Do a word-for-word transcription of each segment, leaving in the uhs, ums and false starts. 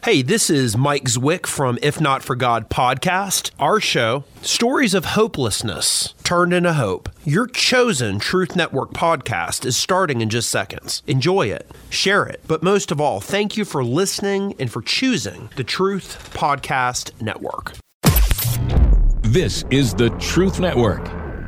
Hey, this is Mike Zwick from If Not For God podcast. Our show, Stories of Hopelessness Turned into Hope. Your chosen Truth Network podcast is starting in just seconds. Enjoy it, share it, but most of all, thank you for listening and for choosing the Truth Podcast Network. This is the Truth Network.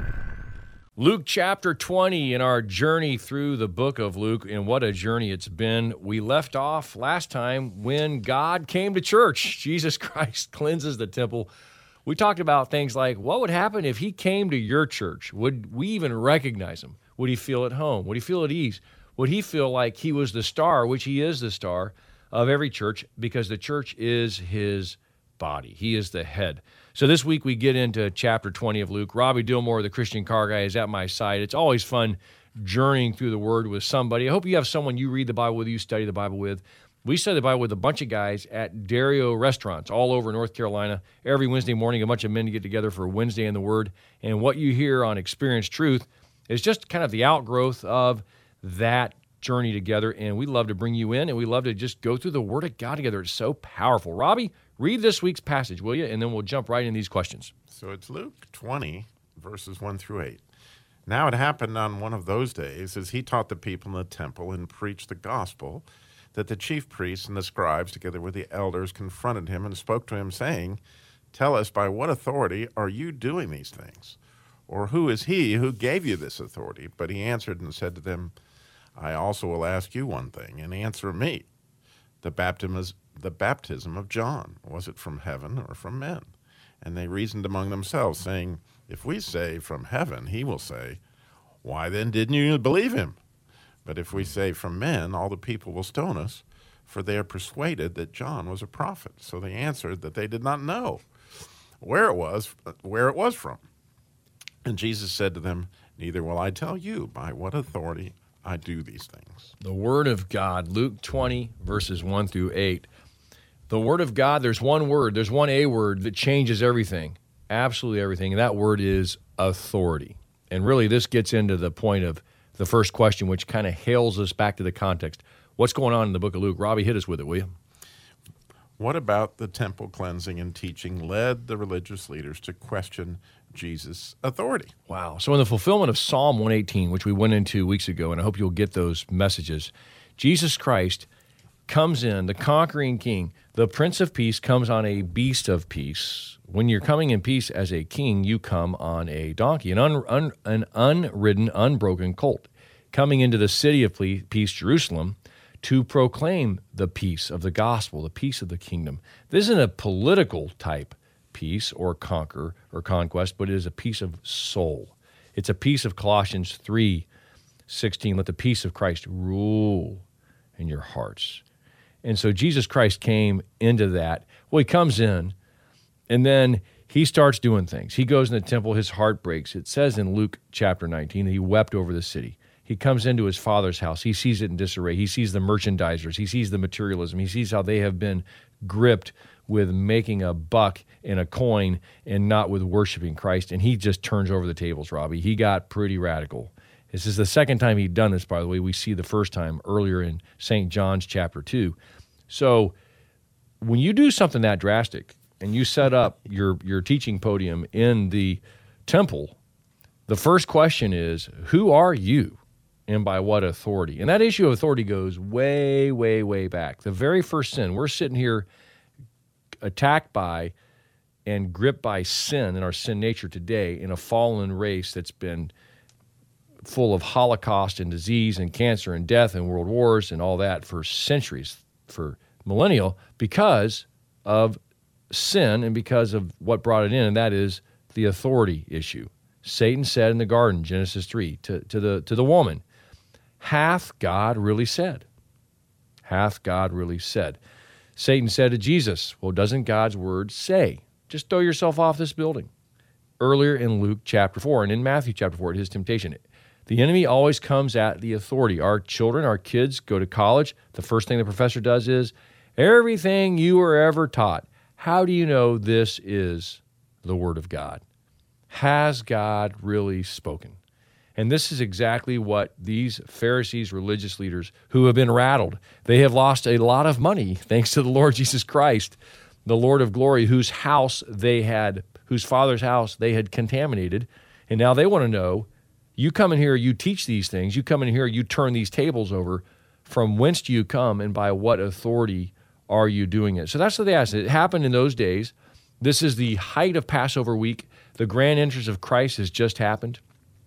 Luke chapter twenty in our journey through the book of Luke, and what a journey it's been. We left off last time when God came to church. Jesus Christ cleanses the temple. We talked about things like what would happen if he came to your church? Would we even recognize him? Would he feel at home? Would he feel at ease? Would he feel like he was the star, which he is the star of every church, because the church is his body. He is the head. So this week we get into chapter twenty of Luke. Robbie Dillmore, the Christian car guy, is at my side. It's always fun journeying through the Word with somebody. I hope you have someone you read the Bible with, you study the Bible with. We study the Bible with a bunch of guys at Dario restaurants all over North Carolina. Every Wednesday morning, a bunch of men get together for Wednesday in the Word. And what you hear on Experience Truth is just kind of the outgrowth of that journey together. And we love to bring you in, and we love to just go through the Word of God together. It's so powerful. Robbie, read this week's passage, will you? And then we'll jump right in these questions. So it's Luke twenty, verses one through eight. Now it happened on one of those days, as he taught the people in the temple and preached the gospel, that the chief priests and the scribes, together with the elders, confronted him and spoke to him, saying, "Tell us, by what authority are you doing these things? Or who is he who gave you this authority?" But he answered and said to them, "I also will ask you one thing, and answer me. The baptism is the baptism of John, was it from heaven or from men?" And they reasoned among themselves, saying, "If we say from heaven, he will say, 'Why then didn't you believe him?' But if we say from men, all the people will stone us, for they are persuaded that John was a prophet." So they answered that they did not know where it was, where it was from. And Jesus said to them, "Neither will I tell you by what authority I do these things." The Word of God, Luke twenty, verses one through eight. The Word of God, there's one word, there's one A word that changes everything, absolutely everything, and that word is authority. And really, this gets into the point of the first question, which kind of hails us back to the context. What's going on in the book of Luke? Robbie, hit us with it, will you? What about the temple cleansing and teaching led the religious leaders to question Jesus' authority? Wow. So in the fulfillment of Psalm one eighteen, which we went into weeks ago, and I hope you'll get those messages, Jesus Christ comes in, the conquering king, the Prince of Peace comes on a beast of peace. When you're coming in peace as a king, you come on a donkey, an, un, un, an unridden, unbroken colt, coming into the city of peace, Jerusalem, to proclaim the peace of the gospel, the peace of the kingdom. This isn't a political type peace or conquer or conquest, but it is a peace of soul. It's a peace of Colossians three sixteen. Let the peace of Christ rule in your hearts. And so Jesus Christ came into that. Well, he comes in, and then he starts doing things. He goes in the temple, his heart breaks. It says in Luke chapter nineteen that he wept over the city. He comes into his father's house. He sees it in disarray. He sees the merchandisers. He sees the materialism. He sees how they have been gripped with making a buck and a coin and not with worshiping Christ. And he just turns over the tables, Robbie. He got pretty radical. This is the second time he'd done this, by the way. We see the first time earlier in Saint John's chapter two. So when you do something that drastic and you set up your, your teaching podium in the temple, the first question is, who are you and by what authority? And that issue of authority goes way, way, way back. The very first sin, we're sitting here attacked by and gripped by sin in our sin nature today in a fallen race that's been full of Holocaust and disease and cancer and death and world wars and all that for centuries, for millennial, because of sin and because of what brought it in, and that is the authority issue. Satan said in the garden, Genesis three, to, to the to the woman, hath God really said? Hath God really said? Satan said to Jesus, well, doesn't God's word say? Just throw yourself off this building. Earlier in Luke chapter four and in Matthew chapter four, at his temptation, the enemy always comes at the authority. Our children, our kids go to college. The first thing the professor does is, everything you were ever taught, how do you know this is the Word of God? Has God really spoken? And this is exactly what these Pharisees, religious leaders, who have been rattled, they have lost a lot of money thanks to the Lord Jesus Christ, the Lord of glory, whose house they had, whose father's house they had contaminated. And now they want to know, you come in here, you teach these things, you come in here, you turn these tables over. From whence do you come, and by what authority are you doing it? So that's what they asked. It happened in those days. This is the height of Passover week. The grand entrance of Christ has just happened.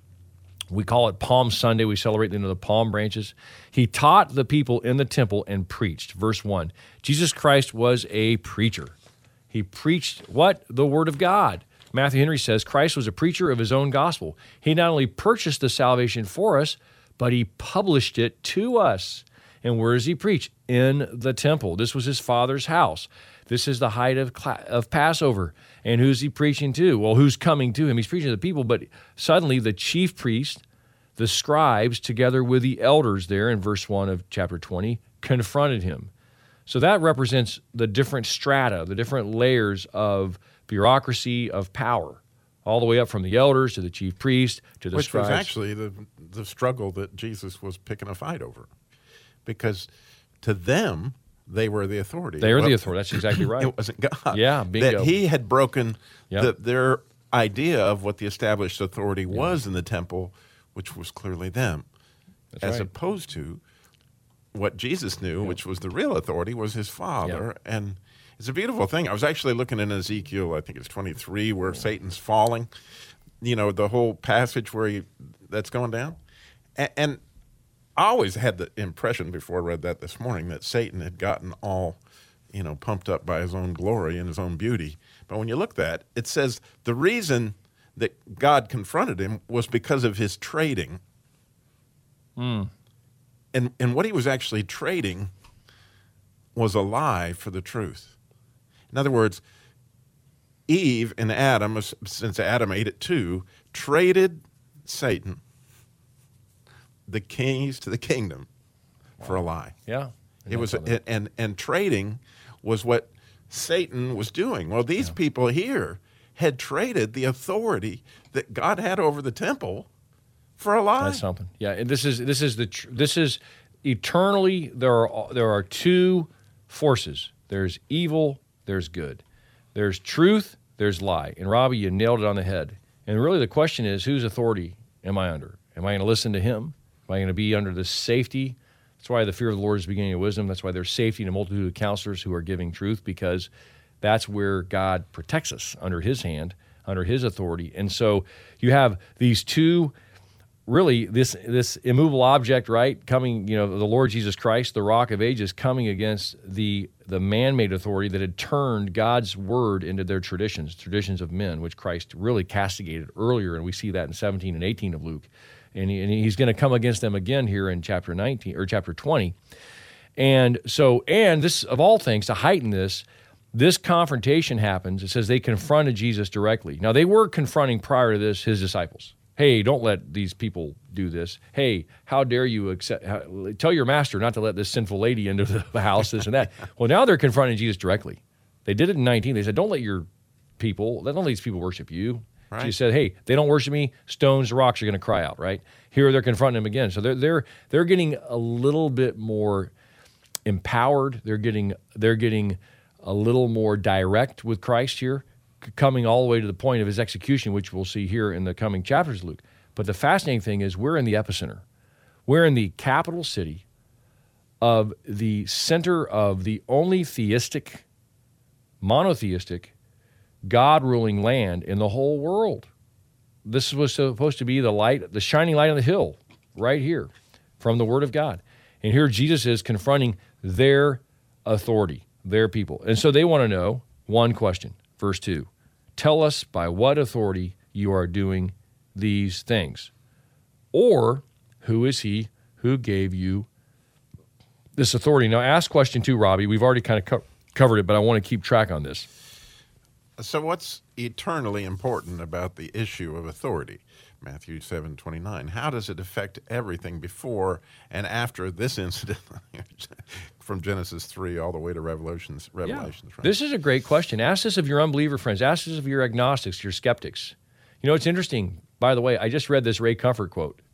We call it Palm Sunday. We celebrate the end of the palm branches. He taught the people in the temple and preached. Verse one, Jesus Christ was a preacher. He preached what? The Word of God. Matthew Henry says Christ was a preacher of his own gospel. He not only purchased the salvation for us, but he published it to us. And where does he preach? In the temple. This was his father's house. This is the height of, of Passover. And who's he preaching to? Well, who's coming to him? He's preaching to the people, but suddenly the chief priest, the scribes, together with the elders there in verse one of chapter twenty, confronted him. So that represents the different strata, the different layers of bureaucracy, of power, all the way up from the elders to the chief priest to the Which scribes. was actually the, the struggle that Jesus was picking a fight over. Because to them, they were the authority. They were Well, the authority. That's exactly right. It wasn't God. Yeah, bingo. That he had broken Yep. the, their idea of what the established authority was in the temple, which was clearly them. That's as right. opposed to what Jesus knew, which was the real authority, was his Father. And it's a beautiful thing. I was actually looking in Ezekiel, I think it's twenty-three, where Satan's falling. You know, the whole passage where he, that's going down. And, and I always had the impression before I read that this morning that Satan had gotten all, you know, pumped up by his own glory and his own beauty. But when you look at that, it says the reason that God confronted him was because of his trading. Mm. And, and what he was actually trading was a lie for the truth. In other words, Eve and Adam, since Adam ate it too, traded Satan the keys to the kingdom for a lie. Yeah. It was and, and and trading was what Satan was doing. Well, these Yeah. people here had traded the authority that God had over the temple for a lie. That's something. Yeah, and this is this is the tr- this is eternally there are there are two forces. There's evil, there's good. There's truth, there's lie. And Robbie, you nailed it on the head. And really the question is, whose authority am I under? Am I going to listen to him? Am I going to be under the safety? That's why the fear of the Lord is the beginning of wisdom. That's why there's safety in a multitude of counselors who are giving truth, because that's where God protects us, under his hand, under his authority. And so you have these two, really, this this immovable object, right, coming, you know, the Lord Jesus Christ, the Rock of Ages, coming against the the man-made authority that had turned God's word into their traditions, traditions of men, which Christ really castigated earlier, and we see that in seventeen and eighteen of Luke. And, he, and he's going to come against them again here in chapter nineteen or chapter twenty. And so, and this, of all things, to heighten this, this confrontation happens. It says they confronted Jesus directly. Now, they were confronting prior to this his disciples. Hey, don't let these people do this. Hey, how dare you accept, how, tell your master not to let this sinful lady into the house, this and that. Well, now they're confronting Jesus directly. They did it in nineteen. They said, don't let your people, don't let these people worship you. Right. She said, hey, they don't worship me, stones, rocks are going to cry out, right? Here they're confronting him again. So they're they're they're getting a little bit more empowered. They're getting they're getting a little more direct with Christ here, coming all the way to the point of his execution, which we'll see here in the coming chapters of Luke. But the fascinating thing is we're in the epicenter. We're in the capital city of the center of the only theistic, monotheistic, God-ruling land in the whole world. This was supposed to be the light, the shining light on the hill, right here, from the Word of God. And here Jesus is confronting their authority, their people. And so they want to know one question, verse two. Tell us by what authority you are doing these things. Or, who is he who gave you this authority? Now, ask question two, Robbie. We've already kind of co- covered it, but I want to keep track on this. So what's eternally important about the issue of authority? Matthew seven twenty-nine. How does it affect everything before and after this incident from Genesis three all the way to Revelations? Revelations, Yeah. right? This is a great question. Ask this of your unbeliever friends. Ask this of your agnostics, your skeptics. You know, it's interesting. By the way, I just read this Ray Comfort quote.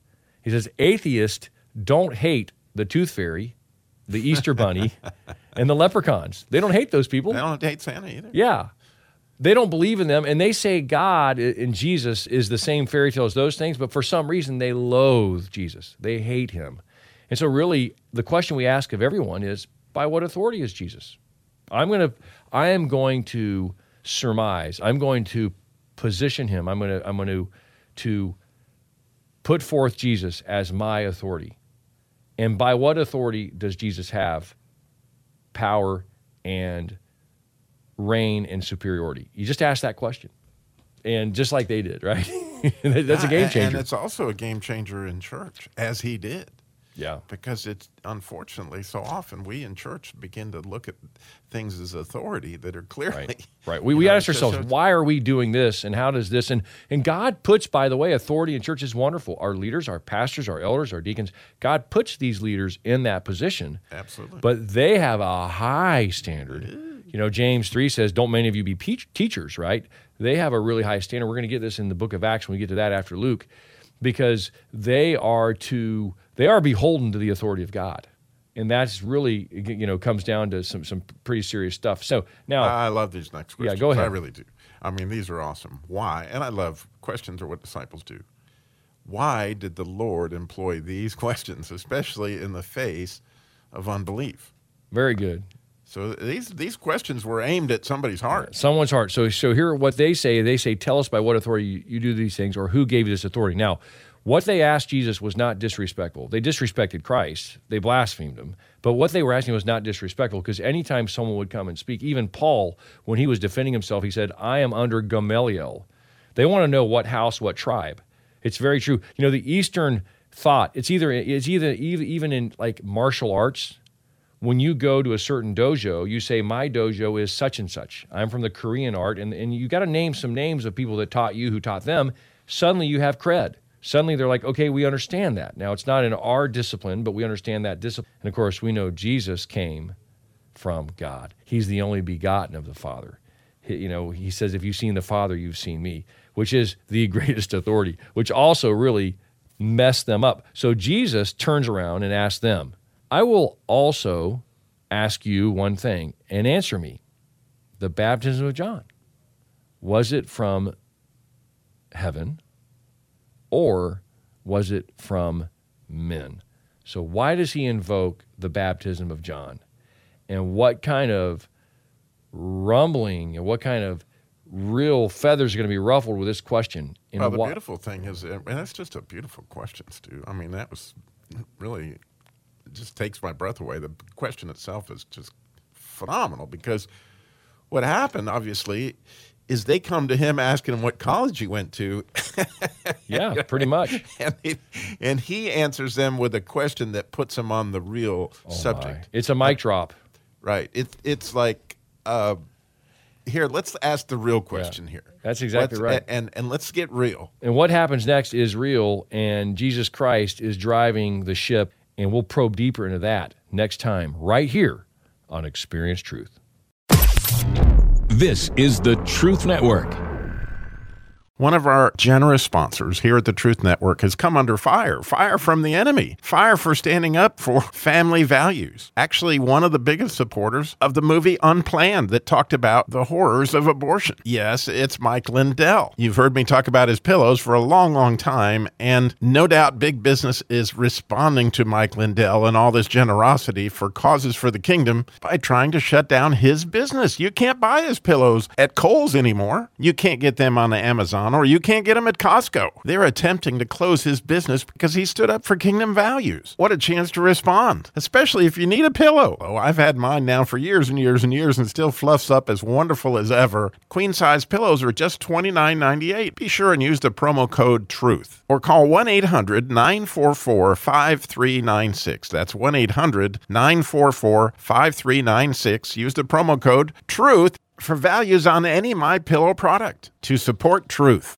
He says, atheists don't hate the tooth fairy, the Easter bunny, and the leprechauns. They don't hate those people. They don't hate Santa either. Yeah. They don't believe in them, and they say God in Jesus is the same fairy tale as those things, but for some reason they loathe Jesus. They hate him. And so really the question we ask of everyone is, by what authority is Jesus? I'm going to I am going to surmise. I'm going to position him. I'm going to I'm going to to put forth Jesus as my authority. And by what authority does Jesus have power and reign and superiority? You just ask that question. And just like they did, right? That's a game changer. And it's also a game changer in church, as he did. Yeah. Because it's, unfortunately, so often we in church begin to look at things as authority that are clearly... Right. right. We, we know, ask ourselves, so why are we doing this, and how does this... And, and God puts, by the way, authority in church is wonderful. Our leaders, our pastors, our elders, our deacons, God puts these leaders in that position. Absolutely. But they have a high standard. You know, James three says, don't many of you be pe- teachers, right? They have a really high standard. We're going to get this in the book of Acts when we get to that after Luke, because they are to... They are beholden to the authority of God. And that's really, you know, comes down to some some pretty serious stuff. So now... I love these next questions. Yeah, go ahead. I really do. I mean, these are awesome. Why? And I love questions are what disciples do. Why did the Lord employ these questions, especially in the face of unbelief? Very good. So these these questions were aimed at somebody's heart. Someone's heart. So, so here what they say, they say, tell us by what authority you, you do these things, or who gave you this authority. Now, what they asked Jesus was not disrespectful. They disrespected Christ. They blasphemed him. But what they were asking was not disrespectful, because anytime someone would come and speak, even Paul, when he was defending himself, he said, I am under Gamaliel. They want to know what house, what tribe. It's very true. You know, the Eastern thought, it's either, it's either even in like martial arts, when you go to a certain dojo, you say, my dojo is such and such. I'm from the Korean art, and, and you got to name some names of people that taught you who taught them. Suddenly you have cred. Suddenly they're like, okay, we understand that. Now, it's not in our discipline, but we understand that discipline. And of course, we know Jesus came from God. He's the only begotten of the Father. He, you know, he says, if you've seen the Father, you've seen me, which is the greatest authority, which also really messed them up. So Jesus turns around and asks them, I will also ask you one thing, and answer me. The baptism of John, was it from heaven, or was it from men? So why does he invoke the baptism of John? And what kind of rumbling and what kind of real feathers are going to be ruffled with this question? And well, the why- beautiful thing is, and that's just a beautiful question, Stu. I mean, that was really, it just takes my breath away. The question itself is just phenomenal, because what happened, obviously, is they come to him asking him what college he went to. Yeah, pretty much. and, he, and he answers them with a question that puts him on the real Oh, subject. my. It's a mic drop. Right. It, it's like, uh, here, let's ask the real question Yeah, here. that's exactly Let's- right. And, and let's get real. And what happens next is real, and Jesus Christ is driving the ship, and we'll probe deeper into that next time, right here on Experience Truth. This is the Truth Network. One of our generous sponsors here at the Truth Network has come under fire. Fire from the enemy. Fire for standing up for family values. Actually, one of the biggest supporters of the movie Unplanned that talked about the horrors of abortion. Yes, it's Mike Lindell. You've heard me talk about his pillows for a long, long time, and no doubt big business is responding to Mike Lindell and all this generosity for causes for the kingdom by trying to shut down his business. You can't buy his pillows at Kohl's anymore. You can't get them on the Amazon, or you can't get them at Costco. They're attempting to close his business because he stood up for kingdom values. What a chance to respond, especially if you need a pillow. Oh, I've had mine now for years and years and years and still fluffs up as wonderful as ever. Queen-size pillows are just twenty-nine ninety-eight. Be sure and use the promo code TRUTH or call one eight hundred nine four four five three nine six. That's one eight hundred nine four four five three nine six. Use the promo code TRUTH for values on any MyPillow product to support truth.